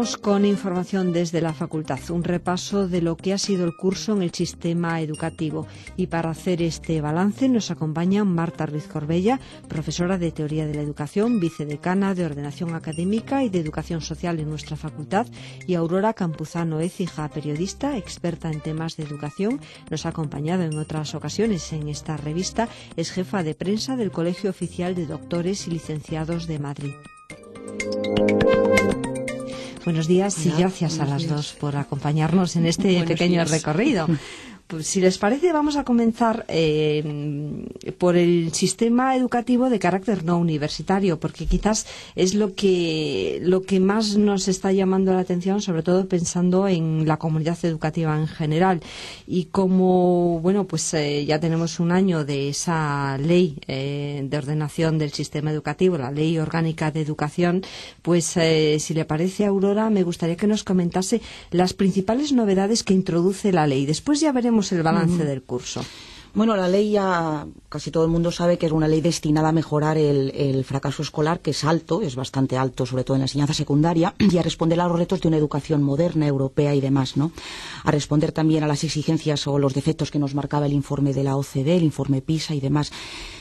Comenzamos con información desde la facultad, un repaso de lo que ha sido el curso en el sistema educativo. Y para hacer este balance nos acompaña Marta Ruiz Corbella, profesora de Teoría de la Educación, vicedecana de Ordenación Académica y de Educación Social en nuestra facultad, y Aurora Campuzano Écija, periodista, experta en temas de educación. Nos ha acompañado en otras ocasiones en esta revista, es jefa de prensa del Colegio Oficial de Doctores y Licenciados de Madrid. Buenos días y gracias a las dos por acompañarnos en este pequeño recorrido. Pues, si les parece, vamos a comenzar por el sistema educativo de carácter no universitario, porque quizás es lo que más nos está llamando la atención, sobre todo pensando en la comunidad educativa en general. Y como, bueno, pues ya tenemos un año de esa ley de ordenación del sistema educativo, la Ley Orgánica de Educación, pues si le parece, Aurora, me gustaría que nos comentase las principales novedades que introduce la ley. Después ya veremos el balance del curso. Bueno, la ley ya casi todo el mundo sabe que es una ley destinada a mejorar el fracaso escolar, que es alto, es bastante alto, sobre todo en la enseñanza secundaria, y a responder a los retos de una educación moderna, europea y demás, ¿no? A responder también a las exigencias o los defectos que nos marcaba el informe de la OCDE, el informe PISA y demás.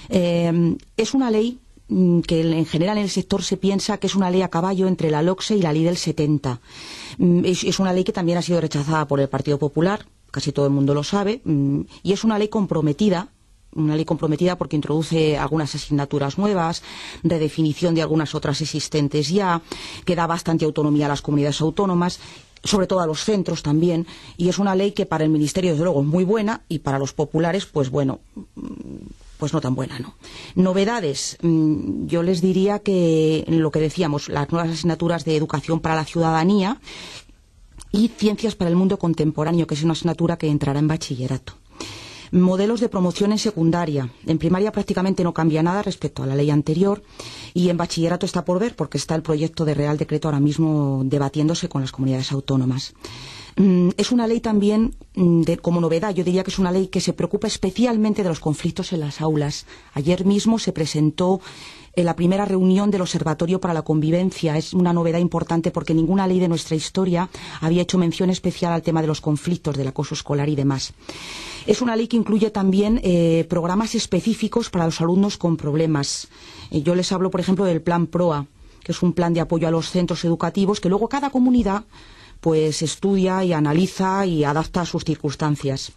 Es una ley que en general en el sector se piensa que es una ley a caballo entre la LOCSE y la ley del 70. Es una ley que también ha sido rechazada por el Partido Popular, casi todo el mundo lo sabe, y es una ley comprometida porque introduce algunas asignaturas nuevas, redefinición de algunas otras existentes ya, que da bastante autonomía a las comunidades autónomas, sobre todo a los centros también, y es una ley que para el Ministerio desde luego es muy buena y para los populares pues bueno, pues no tan buena, ¿no? Novedades, yo les diría que lo que decíamos, las nuevas asignaturas de educación para la ciudadanía y ciencias para el mundo contemporáneo, que es una asignatura que entrará en bachillerato. Modelos de promoción en secundaria. En primaria prácticamente no cambia nada respecto a la ley anterior, y en bachillerato está por ver porque está el proyecto de Real Decreto ahora mismo debatiéndose con las comunidades autónomas. Es una ley también, como novedad, yo diría que es una ley que se preocupa especialmente de los conflictos en las aulas. Ayer mismo se presentó en la primera reunión del Observatorio para la Convivencia. Es una novedad importante porque ninguna ley de nuestra historia había hecho mención especial al tema de los conflictos, del acoso escolar y demás. Es una ley que incluye también programas específicos para los alumnos con problemas. Yo les hablo, por ejemplo, del Plan PROA, que es un plan de apoyo a los centros educativos que luego cada comunidad pues estudia y analiza y adapta a sus circunstancias.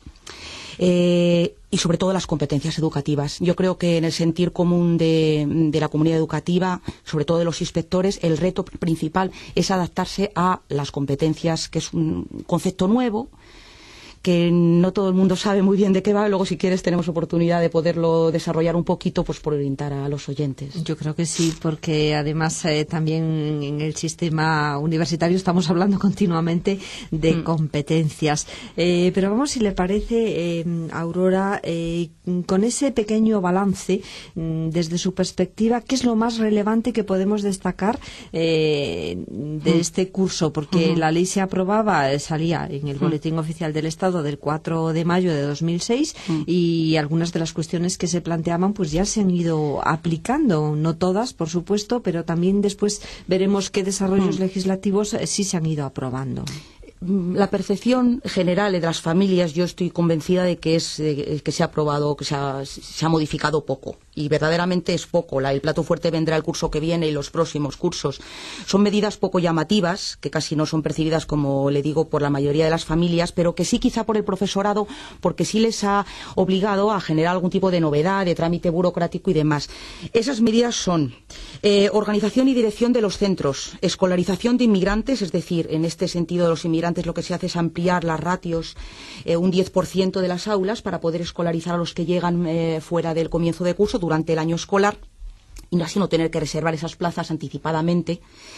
Y sobre todo las competencias educativas. Yo creo que en el sentir común de la comunidad educativa, sobre todo de los inspectores, el reto principal es adaptarse a las competencias, que es un concepto nuevo, que no todo el mundo sabe muy bien de qué va. Luego, si quieres, tenemos oportunidad de poderlo desarrollar un poquito, pues por orientar a los oyentes. Yo creo que sí, porque además también en el sistema universitario estamos hablando continuamente de competencias. Pero vamos, si le parece, Aurora, con ese pequeño balance, desde su perspectiva, ¿qué es lo más relevante que podemos destacar de este curso? Porque la ley se aprobaba, salía en el Boletín Oficial del Estado del 4 de mayo de 2006 y algunas de las cuestiones que se planteaban pues ya se han ido aplicando, no todas, por supuesto, pero también después veremos qué desarrollos legislativos sí se han ido aprobando. La percepción general de las familias, yo estoy convencida de que que se ha aprobado, que se ha modificado poco, y verdaderamente es poco. El plato fuerte vendrá el curso que viene y los próximos cursos. Son medidas poco llamativas, que casi no son percibidas, como le digo, por la mayoría de las familias, pero que sí quizá por el profesorado, porque sí les ha obligado a generar algún tipo de novedad, de trámite burocrático y demás. Esas medidas son organización y dirección de los centros, escolarización de inmigrantes, es decir, en este sentido de los inmigrantes lo que se hace es ampliar las ratios un 10% de las aulas para poder escolarizar a los que llegan fuera del comienzo de curso durante el año escolar y así no tener que reservar esas plazas anticipadamente.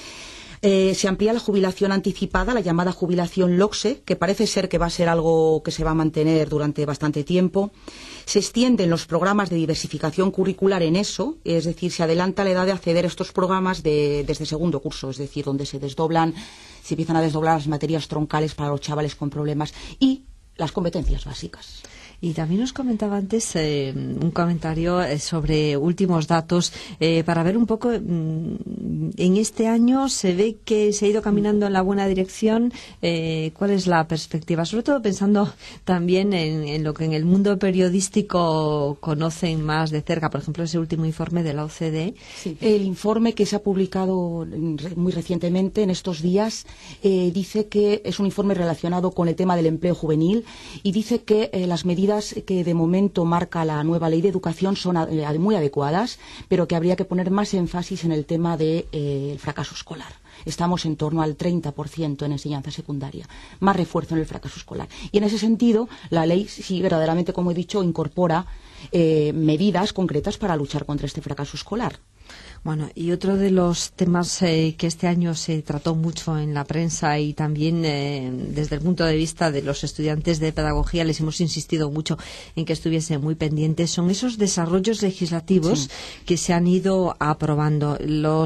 Se amplía la jubilación anticipada, la llamada jubilación LOCSE, que parece ser que va a ser algo que se va a mantener durante bastante tiempo. Se extienden los programas de diversificación curricular en ESO, es decir, se adelanta la edad de acceder a estos programas desde segundo curso, es decir, donde se empiezan a desdoblar las materias troncales para los chavales con problemas y las competencias básicas. Y también nos comentaba antes un comentario sobre últimos datos para ver un poco en este año se ve que se ha ido caminando en la buena dirección. ¿Cuál es la perspectiva? Sobre todo pensando también en lo que en el mundo periodístico conocen más de cerca, por ejemplo, ese último informe de la OCDE. Sí. El informe que se ha publicado muy recientemente, en estos días, dice que es un informe relacionado con el tema del empleo juvenil y dice que las medidas que de momento marca la nueva ley de educación son muy adecuadas, pero que habría que poner más énfasis en el tema del fracaso escolar. Estamos en torno al 30% en enseñanza secundaria, más refuerzo en el fracaso escolar. Y en ese sentido, la ley, sí, verdaderamente, como he dicho, incorpora medidas concretas para luchar contra este fracaso escolar. Bueno, y otro de los temas que este año se trató mucho en la prensa y también desde el punto de vista de los estudiantes de pedagogía les hemos insistido mucho en que estuviesen muy pendientes, son esos desarrollos legislativos que se han ido aprobando.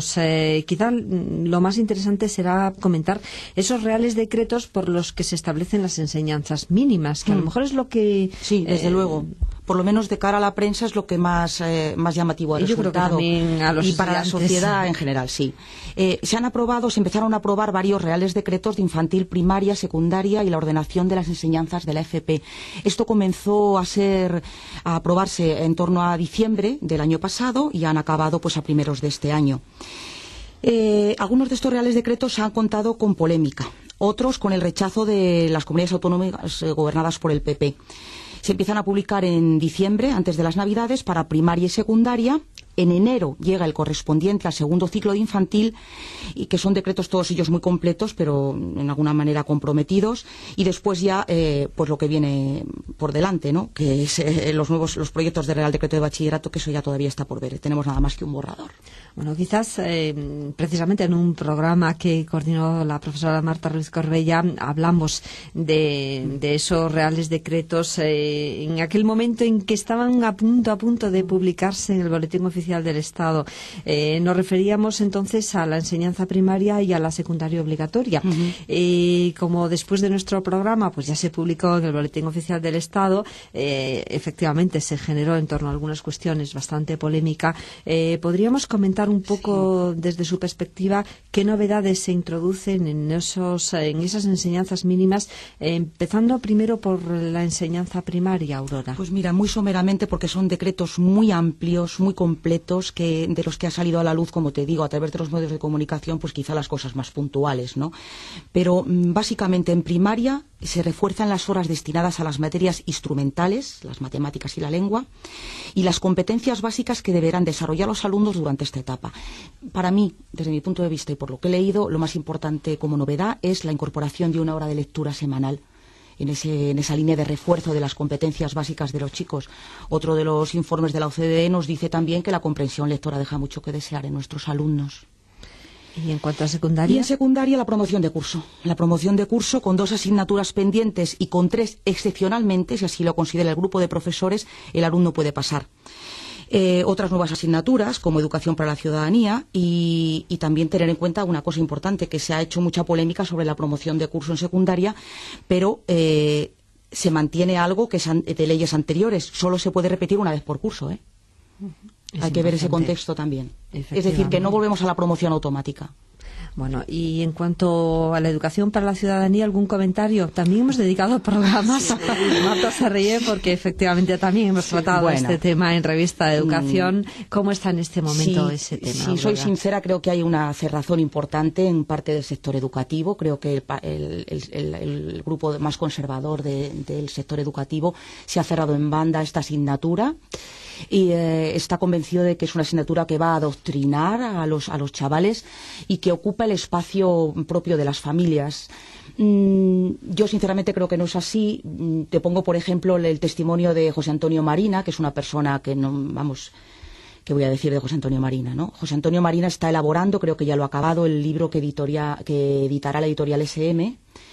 Quizá lo más interesante será comentar esos reales decretos por los que se establecen las enseñanzas mínimas, que a lo mejor es lo que... Sí, desde luego. Por lo menos de cara a la prensa es lo que más llamativo ha resultado. Yo creo que también a los y para la sociedad en general, sí. Se empezaron a aprobar varios reales decretos de infantil, primaria, secundaria y la ordenación de las enseñanzas de la FP. Esto comenzó a aprobarse en torno a diciembre del año pasado y han acabado pues a primeros de este año. Algunos de estos reales decretos han contado con polémica, otros con el rechazo de las comunidades autónomas gobernadas por el PP. Se empiezan a publicar en diciembre, antes de las Navidades, para primaria y secundaria. En enero llega el correspondiente al segundo ciclo de infantil, y que son decretos todos ellos muy completos, pero en alguna manera comprometidos. Y después ya, pues lo que viene por delante, ¿no? Que es los proyectos de Real Decreto de Bachillerato, que eso ya todavía está por ver. Tenemos nada más que un borrador. Bueno, quizás precisamente en un programa que coordinó la profesora Marta Ruiz Corbella hablamos de esos reales decretos en aquel momento en que estaban a punto de publicarse en el Boletín Oficial del Estado. Nos referíamos entonces a la enseñanza primaria y a la secundaria obligatoria. Como después de nuestro programa pues ya se publicó en el Boletín Oficial del Estado, efectivamente se generó en torno a algunas cuestiones bastante polémica. ¿Podríamos comentar un poco desde su perspectiva qué novedades se introducen en esas enseñanzas mínimas, empezando primero por la enseñanza primaria, Aurora? Pues mira, muy someramente, porque son decretos muy amplios, muy completos, de los que ha salido a la luz, como te digo, a través de los medios de comunicación, pues quizá las cosas más puntuales, ¿no? Pero básicamente en primaria se refuerzan las horas destinadas a las materias instrumentales, las matemáticas y la lengua, y las competencias básicas que deberán desarrollar los alumnos durante esta etapa. Para mí, desde mi punto de vista y por lo que he leído, lo más importante como novedad es la incorporación de una hora de lectura semanal en esa línea de refuerzo de las competencias básicas de los chicos. Otro de los informes de la OCDE nos dice también que la comprensión lectora deja mucho que desear en nuestros alumnos. ¿Y en cuanto a secundaria? Y en secundaria la promoción de curso. La promoción de curso con 2 asignaturas pendientes y con 3 excepcionalmente, si así lo considera el grupo de profesores, el alumno puede pasar. Otras nuevas asignaturas como educación para la ciudadanía y también tener en cuenta una cosa importante, que se ha hecho mucha polémica sobre la promoción de curso en secundaria, pero se mantiene algo que es de leyes anteriores. Solo se puede repetir una vez por curso, ¿eh? Hay que ver ese contexto también. Es decir, que no volvemos a la promoción automática. Bueno, y en cuanto a la educación para la ciudadanía, ¿algún comentario? También hemos dedicado programas. Sí. Marta se ríe porque efectivamente también hemos tratado este tema en Revista de Educación. ¿Cómo está en este momento ese tema? Si soy sincera, creo que hay una cerrazón importante en parte del sector educativo. Creo que el grupo más conservador del sector educativo se ha cerrado en banda a esta asignatura y está convencido de que es una asignatura que va a adoctrinar a los chavales y que ocupa el espacio propio de las familias. Yo sinceramente creo que no es así. Te pongo, por ejemplo, el testimonio de José Antonio Marina, que es una persona que no, vamos, ¿qué voy a decir de José Antonio Marina, no? José Antonio Marina está elaborando, creo que ya lo ha acabado, el libro que editará la editorial SM.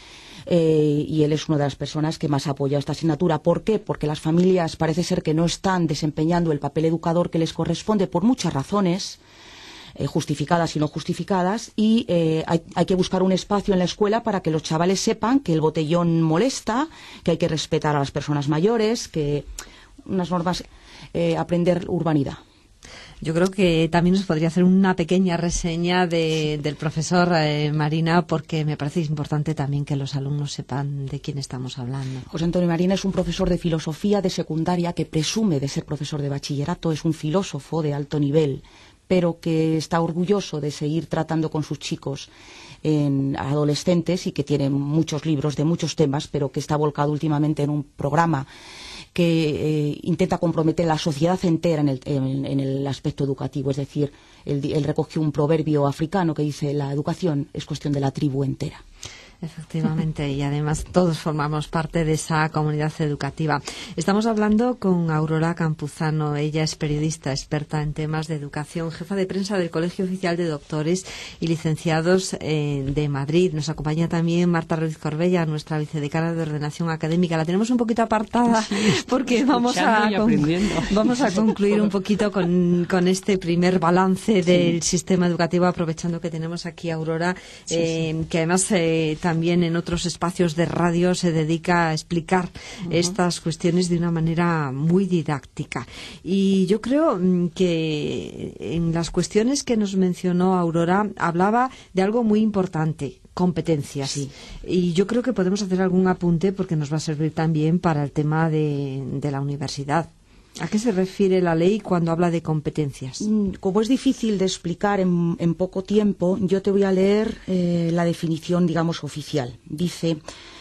Y él es una de las personas que más apoya esta asignatura. ¿Por qué? Porque las familias parece ser que no están desempeñando el papel educador que les corresponde por muchas razones, justificadas y no justificadas, y hay que buscar un espacio en la escuela para que los chavales sepan que el botellón molesta, que hay que respetar a las personas mayores, que unas normas, aprender urbanidad. Yo creo que también nos podría hacer una pequeña reseña del profesor Marina, porque me parece importante también que los alumnos sepan de quién estamos hablando. José Antonio Marina es un profesor de filosofía de secundaria que presume de ser profesor de bachillerato, es un filósofo de alto nivel, pero que está orgulloso de seguir tratando con sus chicos adolescentes y que tiene muchos libros de muchos temas, pero que está volcado últimamente en un programa que intenta comprometer a la sociedad entera en el aspecto educativo. Es decir, él recogió un proverbio africano que dice: la educación es cuestión de la tribu entera. Efectivamente, y además todos formamos parte de esa comunidad educativa. Estamos hablando con Aurora Campuzano. Ella es periodista, experta en temas de educación, jefa de prensa del Colegio Oficial de Doctores y Licenciados de Madrid. Nos acompaña también Marta Ruiz Corbella, nuestra vicedecana de Ordenación Académica. La tenemos un poquito apartada porque vamos a concluir un poquito con este primer balance del sistema educativo, aprovechando que tenemos aquí a Aurora, que además también en otros espacios de radio se dedica a explicar estas cuestiones de una manera muy didáctica. Y yo creo que en las cuestiones que nos mencionó Aurora hablaba de algo muy importante: competencias. Sí. Y yo creo que podemos hacer algún apunte porque nos va a servir también para el tema de la universidad. ¿A qué se refiere la ley cuando habla de competencias? Como es difícil de explicar en poco tiempo, yo te voy a leer la definición, digamos, oficial. Dice,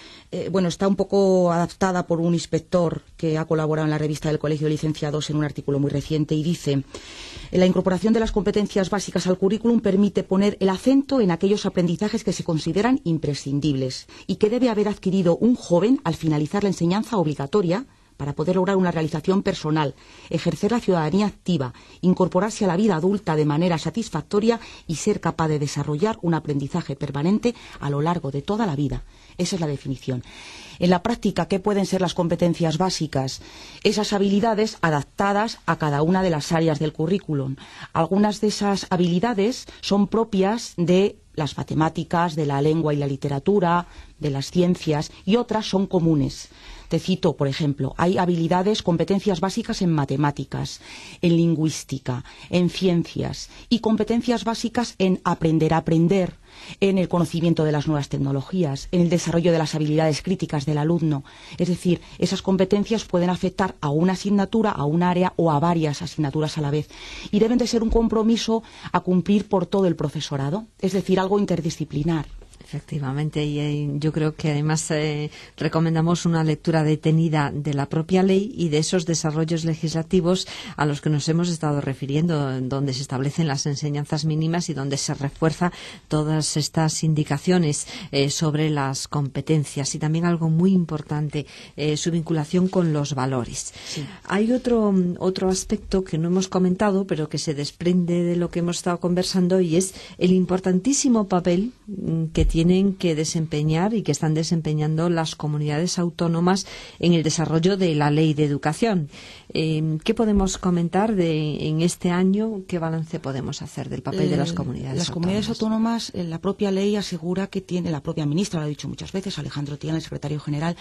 está un poco adaptada por un inspector que ha colaborado en la revista del Colegio de Licenciados en un artículo muy reciente, y dice: la incorporación de las competencias básicas al currículum permite poner el acento en aquellos aprendizajes que se consideran imprescindibles y que debe haber adquirido un joven al finalizar la enseñanza obligatoria para poder lograr una realización personal, ejercer la ciudadanía activa, incorporarse a la vida adulta de manera satisfactoria y ser capaz de desarrollar un aprendizaje permanente a lo largo de toda la vida. Esa es la definición. En la práctica, ¿qué pueden ser las competencias básicas? Esas habilidades adaptadas a cada una de las áreas del currículum. Algunas de esas habilidades son propias de las matemáticas, de la lengua y la literatura, de las ciencias, y otras son comunes. Te cito, por ejemplo, hay habilidades, competencias básicas en matemáticas, en lingüística, en ciencias, y competencias básicas en aprender a aprender, en el conocimiento de las nuevas tecnologías, en el desarrollo de las habilidades críticas del alumno. Es decir, esas competencias pueden afectar a una asignatura, a un área o a varias asignaturas a la vez, y deben de ser un compromiso a cumplir por todo el profesorado, es decir, algo interdisciplinar. Efectivamente, y yo creo que además recomendamos una lectura detenida de la propia ley y de esos desarrollos legislativos a los que nos hemos estado refiriendo, donde se establecen las enseñanzas mínimas y donde se refuerza todas estas indicaciones sobre las competencias, y también algo muy importante, su vinculación con los valores. Sí. Hay otro aspecto que no hemos comentado, pero que se desprende de lo que hemos estado conversando, y es el importantísimo papel que tienen que desempeñar y que están desempeñando las comunidades autónomas en el desarrollo de la ley de educación. ¿Qué podemos comentar en este año? ¿Qué balance podemos hacer del papel de las comunidades autónomas? Las comunidades autónomas, la propia ley asegura que tiene, la propia ministra lo ha dicho muchas veces, Alejandro Tiana, el secretario general,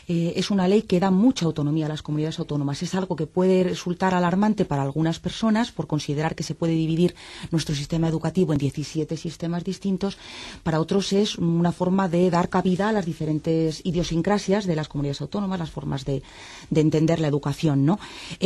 es una ley que da mucha autonomía a las comunidades autónomas. Es algo que puede resultar alarmante para algunas personas por considerar que se puede dividir nuestro sistema educativo en 17 sistemas distintos. Para otros es una forma de dar cabida a las diferentes idiosincrasias de las comunidades autónomas, las formas de entender la educación, ¿no?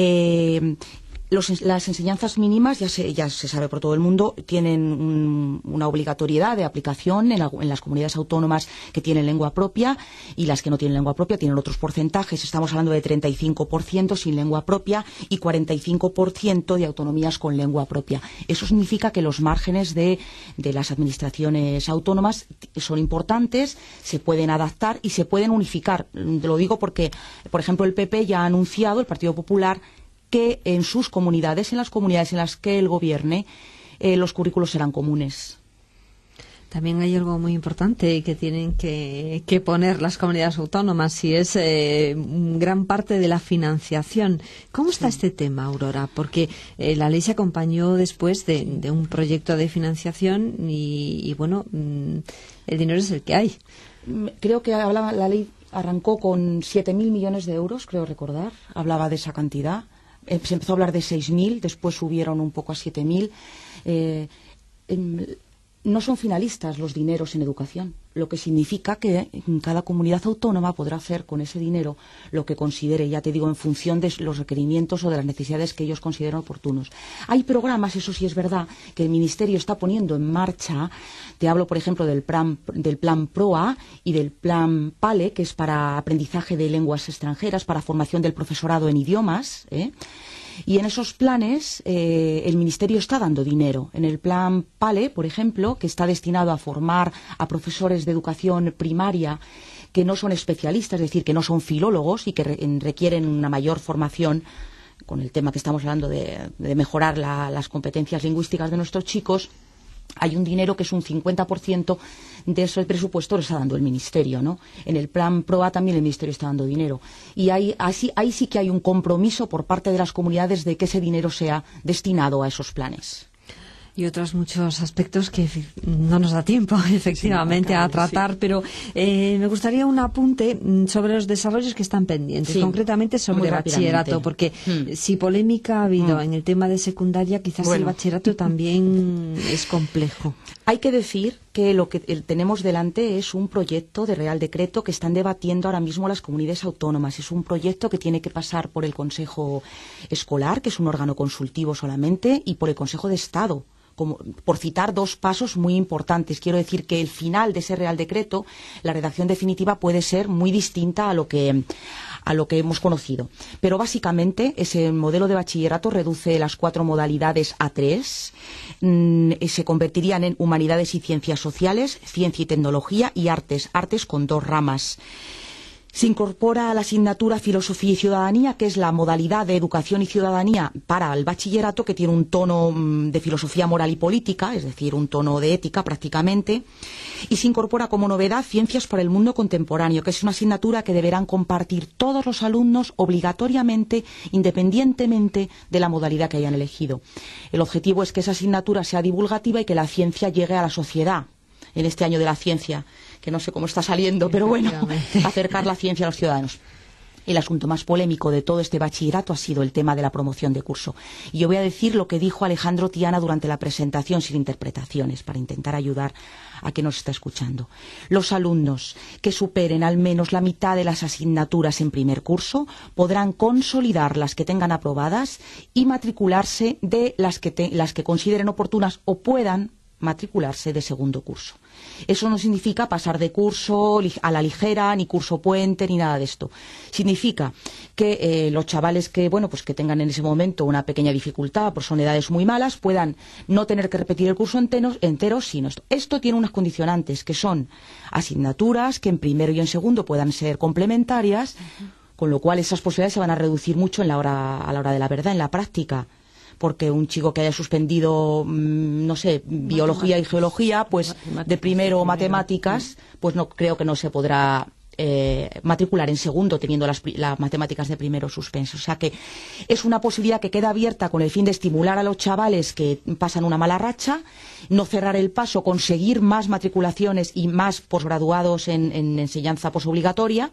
Las enseñanzas mínimas, ya se sabe por todo el mundo, tienen una obligatoriedad de aplicación en las comunidades autónomas que tienen lengua propia, y las que no tienen lengua propia tienen otros porcentajes. Estamos hablando de 35% sin lengua propia y 45% de autonomías con lengua propia. Eso significa que los márgenes de las administraciones autónomas son importantes, se pueden adaptar y se pueden unificar. Lo digo porque, por ejemplo, el PP ya ha anunciado, el Partido Popular, que en sus comunidades, en las comunidades en las que él gobierne, los currículos serán comunes. También hay algo muy importante que tienen que poner las comunidades autónomas, y es gran parte de la financiación. ¿Cómo está este tema, Aurora? Porque la ley se acompañó después de un proyecto de financiación y bueno, el dinero es el que hay. Creo que la ley arrancó con 7.000 millones de euros, creo recordar. Hablaba de esa cantidad. se empezó a hablar de 6.000, después subieron un poco a 7.000. No son finalistas los dineros en educación, lo que significa que cada comunidad autónoma podrá hacer con ese dinero lo que considere, ya te digo, en función de los requerimientos o de las necesidades que ellos consideren oportunos. Hay programas, eso sí es verdad, que el Ministerio está poniendo en marcha. Te hablo, por ejemplo, del plan PROA y del plan PALE, que es para aprendizaje de lenguas extranjeras, para formación del profesorado en idiomas, Y en esos planes el Ministerio está dando dinero. En el plan PALE, por ejemplo, que está destinado a formar a profesores de educación primaria que no son especialistas, es decir, que no son filólogos y que requieren una mayor formación con el tema que estamos hablando de mejorar las competencias lingüísticas de nuestros chicos. Hay un dinero que es un 50% de ese presupuesto lo está dando el Ministerio, ¿no? En el plan PROA también el Ministerio está dando dinero. Y ahí sí que hay un compromiso por parte de las comunidades de que ese dinero sea destinado a esos planes. Y otros muchos aspectos que no nos da tiempo, efectivamente, a tratar, pero me gustaría un apunte sobre los desarrollos que están pendientes, concretamente sobre bachillerato, porque si polémica ha habido en el tema de secundaria, quizás el bachillerato también es complejo. Hay que decir que lo que tenemos delante es un proyecto de Real Decreto que están debatiendo ahora mismo las comunidades autónomas. Es un proyecto que tiene que pasar por el Consejo Escolar, que es un órgano consultivo solamente, y por el Consejo de Estado. Por citar dos pasos muy importantes. Quiero decir que el final de ese Real Decreto, la redacción definitiva puede ser muy distinta a lo que hemos conocido. Pero básicamente ese modelo de bachillerato reduce las 4 modalidades a 3. Se convertirían en humanidades y ciencias sociales, ciencia y tecnología y artes con 2 ramas. Se incorpora a la asignatura Filosofía y Ciudadanía, que es la modalidad de educación y ciudadanía para el bachillerato, que tiene un tono de filosofía moral y política, es decir, un tono de ética prácticamente. Y se incorpora como novedad Ciencias para el Mundo Contemporáneo, que es una asignatura que deberán compartir todos los alumnos obligatoriamente, independientemente de la modalidad que hayan elegido. El objetivo es que esa asignatura sea divulgativa y que la ciencia llegue a la sociedad. En este año de la ciencia, que no sé cómo está saliendo, pero bueno, acercar la ciencia a los ciudadanos. El asunto más polémico de todo este bachillerato ha sido el tema de la promoción de curso. Y yo voy a decir lo que dijo Alejandro Tiana durante la presentación, sin interpretaciones, para intentar ayudar a quien nos está escuchando. Los alumnos que superen al menos la mitad de las asignaturas en primer curso podrán consolidar las que tengan aprobadas y matricularse de las que consideren oportunas o puedan matricularse de segundo curso. Eso no significa pasar de curso a la ligera, ni curso puente, ni nada de esto. Significa que los chavales que tengan en ese momento una pequeña dificultad, por son edades muy malas, puedan no tener que repetir el curso entero, sino esto tiene unas condicionantes, que son asignaturas que en primero y en segundo puedan ser complementarias, con lo cual esas posibilidades se van a reducir mucho a la hora de la verdad, en la práctica. Porque un chico que haya suspendido, biología y geología, pues de primero matemáticas, pues no creo que no se podrá matricular en segundo teniendo las matemáticas de primero suspensas. O sea que es una posibilidad que queda abierta con el fin de estimular a los chavales que pasan una mala racha, no cerrar el paso, conseguir más matriculaciones y más posgraduados en enseñanza posobligatoria.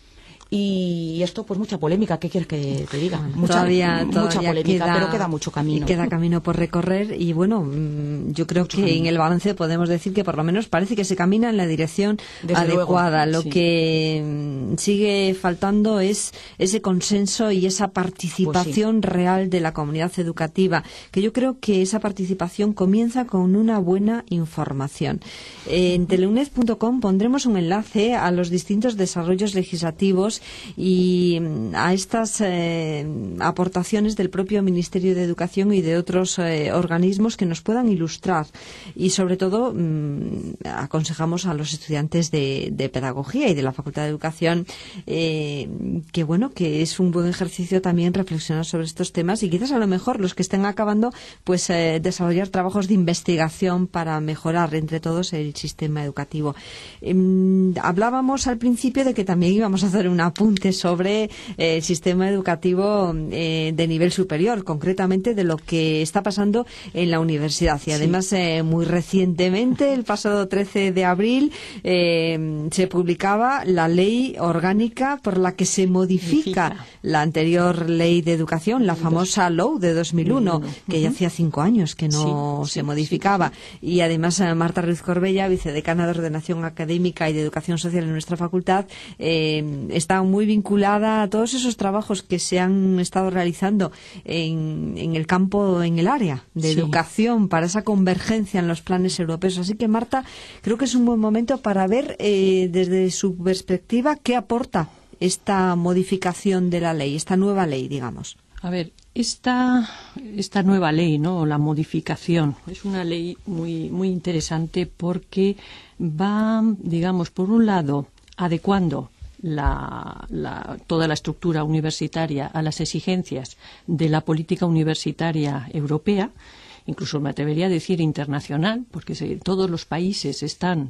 Y esto, pues mucha polémica, ¿qué quieres que te diga? Mucha polémica, pero queda mucho camino. Queda camino por recorrer y bueno, yo creo que en el balance podemos decir que por lo menos parece que se camina en la dirección adecuada. Lo que sigue faltando es ese consenso y esa participación real de la comunidad educativa, que yo creo que esa participación comienza con una buena información. En teleuned.com pondremos un enlace a los distintos desarrollos legislativos y a estas aportaciones del propio Ministerio de Educación y de otros organismos que nos puedan ilustrar, y sobre todo aconsejamos a los estudiantes de pedagogía y de la Facultad de Educación que es un buen ejercicio también reflexionar sobre estos temas y quizás a lo mejor los que estén acabando pues desarrollar trabajos de investigación para mejorar entre todos el sistema educativo. Hablábamos al principio de que también íbamos a hacer una apunte sobre el sistema educativo de nivel superior, concretamente de lo que está pasando en la universidad. Y además, muy recientemente, el pasado 13 de abril, se publicaba la ley orgánica por la que se modifica la anterior ley de educación, la famosa LOU de 2001, que ya hacía 5 años que no se modificaba. Y además, Marta Ruiz Corbella, vicedecana de Ordenación Académica y de Educación Social en nuestra facultad, está muy vinculada a todos esos trabajos que se han estado realizando en el campo, en el área de educación, para esa convergencia en los planes europeos. Así que, Marta, creo que es un buen momento para ver desde su perspectiva qué aporta esta modificación de la ley, esta nueva ley, digamos. A ver, esta nueva ley, ¿no? La modificación, es una ley muy, muy interesante porque va, digamos, por un lado, adecuando toda la estructura universitaria a las exigencias de la política universitaria europea, incluso me atrevería a decir internacional, porque todos los países están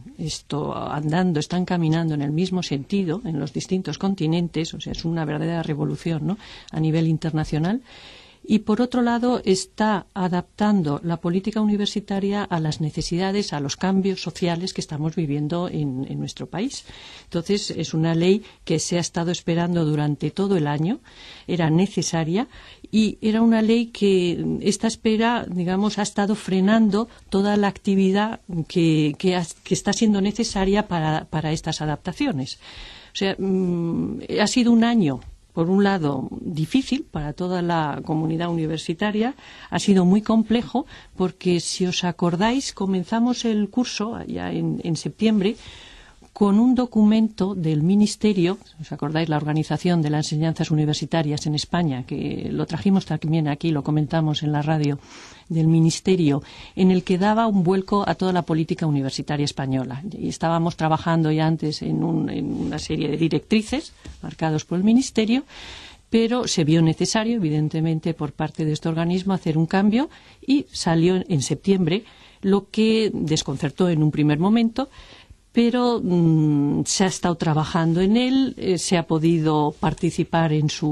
caminando en el mismo sentido en los distintos continentes, o sea, es una verdadera revolución, ¿no?, a nivel internacional. Y, por otro lado, está adaptando la política universitaria a las necesidades, a los cambios sociales que estamos viviendo en nuestro país. Entonces, es una ley que se ha estado esperando durante todo el año, era necesaria, y era una ley que esta espera, digamos, ha estado frenando toda la actividad que está siendo necesaria para estas adaptaciones. O sea, ha sido un año, por un lado, difícil para toda la comunidad universitaria, ha sido muy complejo porque, si os acordáis, comenzamos el curso ya en septiembre con un documento del Ministerio, ¿os acordáis? La Organización de las Enseñanzas Universitarias en España, que lo trajimos también aquí, lo comentamos en la radio, del Ministerio, en el que daba un vuelco a toda la política universitaria española. Y estábamos trabajando ya antes en una serie de directrices marcados por el Ministerio, pero se vio necesario, evidentemente, por parte de este organismo hacer un cambio, y salió en septiembre, lo que desconcertó en un primer momento, pero se ha estado trabajando en él, se ha podido participar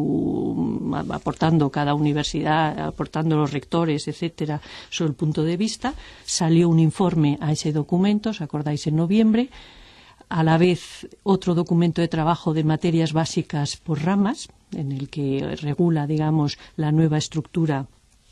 aportando cada universidad, aportando los rectores, etcétera, sobre el punto de vista. Salió un informe a ese documento, ¿os acordáis?, en noviembre. A la vez, otro documento de trabajo de materias básicas por ramas, en el que regula, digamos, la nueva estructura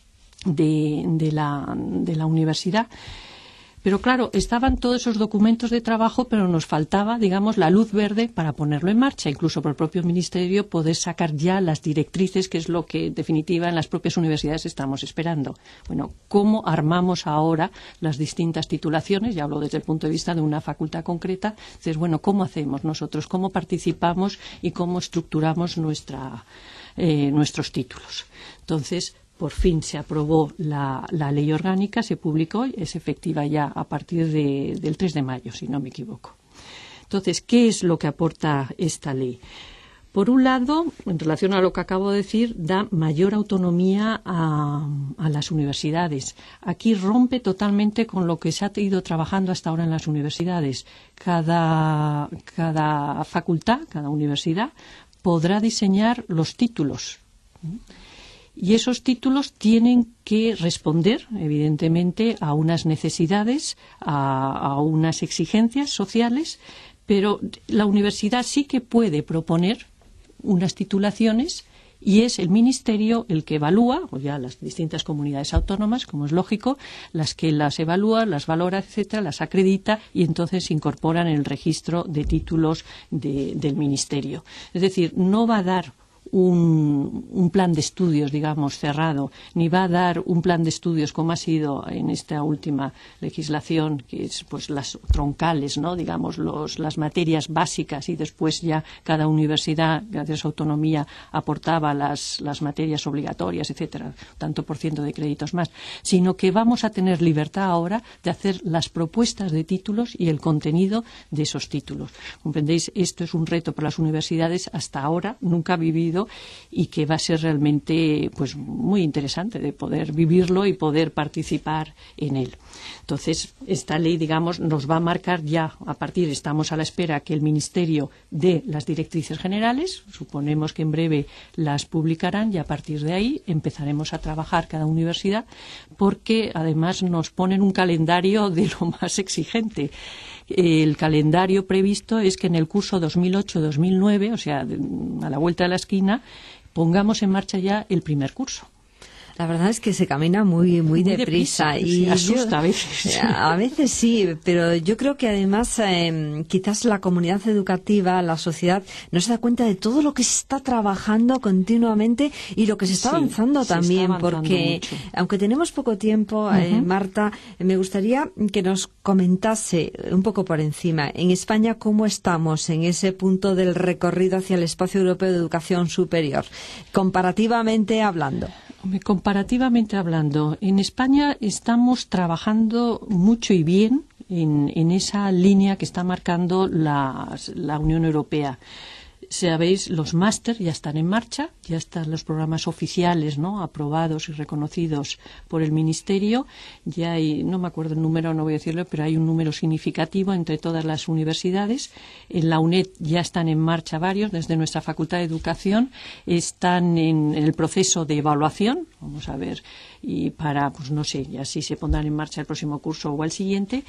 de la universidad. Pero claro, estaban todos esos documentos de trabajo, pero nos faltaba, digamos, la luz verde para ponerlo en marcha, incluso por el propio Ministerio poder sacar ya las directrices, que es lo que, en definitiva, en las propias universidades estamos esperando. Bueno, ¿cómo armamos ahora las distintas titulaciones? Ya hablo desde el punto de vista de una facultad concreta. Entonces, bueno, ¿cómo hacemos nosotros? ¿Cómo participamos y cómo estructuramos nuestros títulos? Entonces, por fin se aprobó la ley orgánica, se publicó y es efectiva ya a partir del 3 de mayo, si no me equivoco. Entonces, ¿qué es lo que aporta esta ley? Por un lado, en relación a lo que acabo de decir, da mayor autonomía a las universidades. Aquí rompe totalmente con lo que se ha ido trabajando hasta ahora en las universidades. Cada facultad, cada universidad, podrá diseñar los títulos. Y esos títulos tienen que responder, evidentemente, a unas necesidades, a unas exigencias sociales, pero la universidad sí que puede proponer unas titulaciones, y es el Ministerio el que evalúa, o ya las distintas comunidades autónomas, como es lógico, las que las evalúa, las valora, etcétera, las acredita, y entonces se incorporan en el registro de títulos del Ministerio. Es decir, no va a dar un plan de estudios, digamos, cerrado, ni va a dar un plan de estudios como ha sido en esta última legislación, que es pues las troncales, ¿no?, digamos, las materias básicas, y después ya cada universidad, gracias a su autonomía, aportaba las materias obligatorias, etcétera, tanto por ciento de créditos más, sino que vamos a tener libertad ahora de hacer las propuestas de títulos y el contenido de esos títulos. ¿Comprendéis? Esto es un reto para las universidades hasta ahora, nunca ha vivido recorrido y que va a ser realmente pues muy interesante de poder vivirlo y poder participar en él. Entonces, esta ley, digamos, nos va a marcar ya, estamos a la espera que el Ministerio dé las directrices generales, suponemos que en breve las publicarán y a partir de ahí empezaremos a trabajar cada universidad, porque además nos ponen un calendario de lo más exigente. El calendario previsto es que en el curso 2008-2009, o sea, a la vuelta de la esquina, pongamos en marcha ya el primer curso. La verdad es que se camina muy deprisa y asusta a veces. A veces sí, pero yo creo que además quizás la comunidad educativa, la sociedad, no se da cuenta de todo lo que se está trabajando continuamente y lo que se está avanzando también, porque mucho. Aunque tenemos poco tiempo, Marta, me gustaría que nos comentase un poco por encima, en España, cómo estamos en ese punto del recorrido hacia el espacio europeo de educación superior, comparativamente hablando. Comparativamente hablando, en España estamos trabajando mucho y bien en esa línea que está marcando la Unión Europea. Sabéis, los máster ya están en marcha, ya están los programas oficiales, ¿no?, aprobados y reconocidos por el Ministerio. Ya hay, no me acuerdo el número, no voy a decirlo, pero hay un número significativo entre todas las universidades. En la UNED ya están en marcha varios, desde nuestra Facultad de Educación están en el proceso de evaluación. Vamos a ver, y para, pues no sé, y así se pondrán en marcha el próximo curso o al siguiente,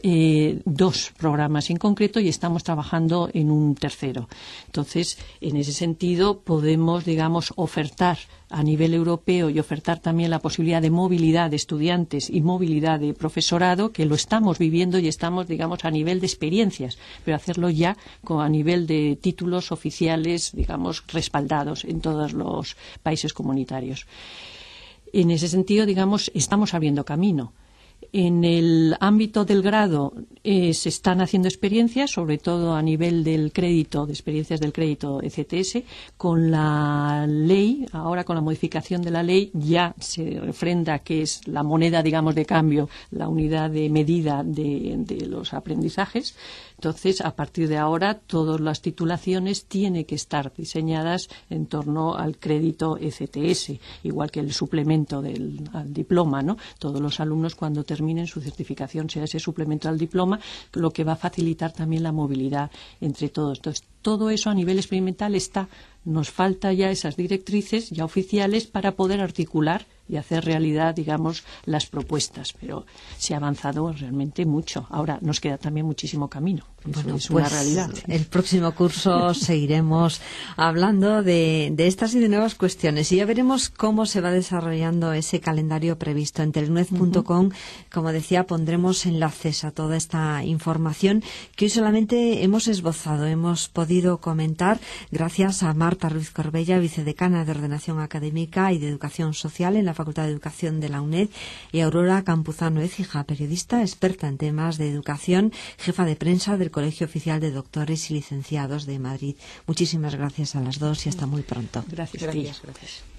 2 programas en concreto y estamos trabajando en un tercero. Entonces, en ese sentido, podemos, digamos, ofertar a nivel europeo y ofertar también la posibilidad de movilidad de estudiantes y movilidad de profesorado, que lo estamos viviendo y estamos, digamos, a nivel de experiencias, pero hacerlo ya a nivel de títulos oficiales, digamos, respaldados en todos los países comunitarios. En ese sentido, digamos, estamos abriendo camino. En el ámbito del grado se están haciendo experiencias, sobre todo a nivel del crédito, de experiencias del crédito ECTS. Con la ley, ahora con la modificación de la ley, ya se refrenda que es la moneda, digamos, de cambio, la unidad de medida de los aprendizajes. Entonces, a partir de ahora, todas las titulaciones tienen que estar diseñadas en torno al crédito ECTS, igual que el suplemento al diploma, ¿no? Todos los alumnos, cuando terminen su certificación, sea ese suplemento al diploma, lo que va a facilitar también la movilidad entre todos. Entonces, todo eso a nivel experimental está. Nos falta ya esas directrices ya oficiales para poder articular y hacer realidad, digamos, las propuestas. Pero se ha avanzado realmente mucho. Ahora nos queda también muchísimo camino. Eso es una realidad. El próximo curso seguiremos hablando de estas y de nuevas cuestiones y ya veremos cómo se va desarrollando ese calendario previsto. En teluned.com, como decía, pondremos enlaces a toda esta información que hoy solamente hemos esbozado, hemos podido comentar gracias a Marta Ruiz Corbella, vicedecana de Ordenación Académica y de Educación Social en la Facultad de Educación de la UNED, y Aurora Campuzano Écija, periodista experta en temas de educación, jefa de prensa del Colegio Oficial de Doctores y Licenciados de Madrid. Muchísimas gracias a las dos y hasta muy pronto. Gracias.